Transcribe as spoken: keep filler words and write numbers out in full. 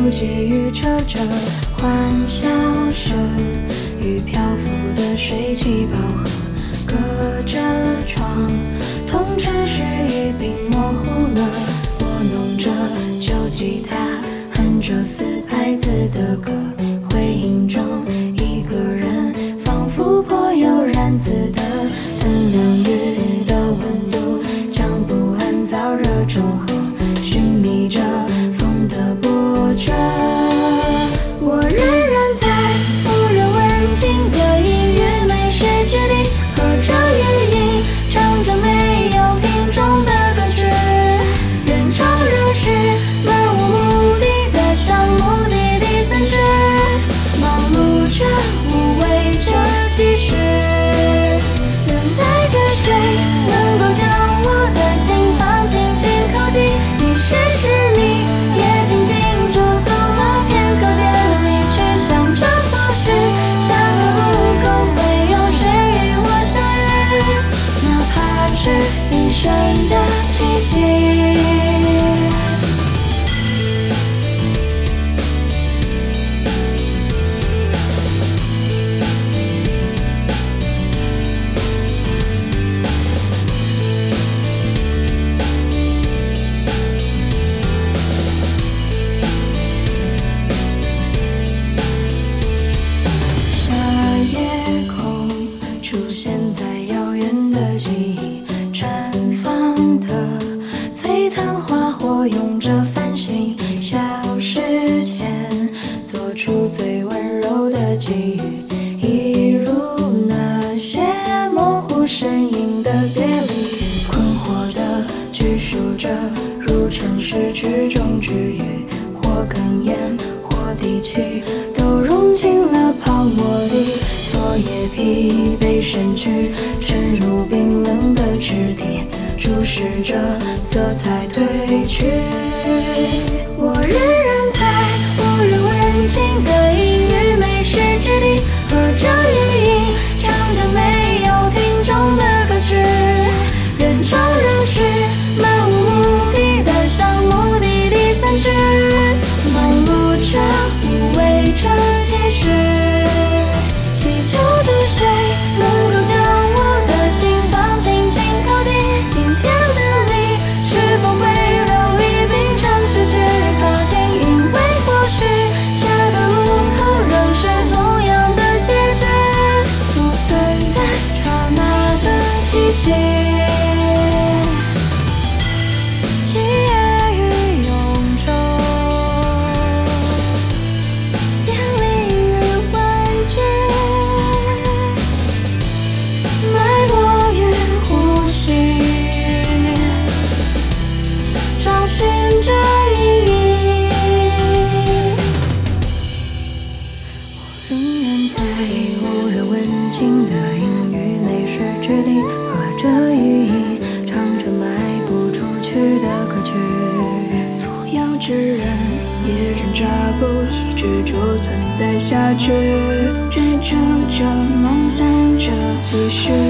不羁与车辙，欢笑声与漂浮的水汽饱和，隔着窗，同城市已并模糊了。我弄着旧吉他，哼着四拍子的歌，回音中一个人，仿佛颇有然子的等凉雨的温度，将不安燥热中和，寻觅着风的波折。我仍然在无人问津的阴郁美食之地，喝着夜饮，唱着没有听众的歌曲，人潮人世，漫无目的的向目的地散去，忙碌着，无畏着，继续等待着谁能够将我的心房轻轻靠近，即使是你也静静驻足了片刻便离去，想着或许下个路口会有谁与我相遇，哪怕是一瞬的奇迹。出现在遥远的记忆，绽放的璀璨花火拥着繁星，消失前做出最温柔的给予，一如那些模糊身影的别离，困惑的拘束着，如尘世之中之鱼，或哽咽或低泣，都融进了泡沫里。落叶疲惫身躯，沉入冰冷的质地，注视着色彩褪去。我仍然在无人问津的阴郁美食之地，喝着夜饮，唱着没有听众的歌曲，人潮人世，漫无目的的向目的地散去，忙碌着，无畏着，继续祈求着谁能够将我的心房轻轻靠近，今天的你是否会留一柄长矢去靠近，因为或许下个路口仍是同样的结局，不存在刹那的奇迹。七月与永昼，电力与玩具，脉搏与呼吸，找寻着意义。我仍然在无人问津的阴郁美食之地，喝着夜饮，唱着迈不出去的歌曲，扶摇直人，也挣扎不已，执着存在下去，追逐着，梦想着，继续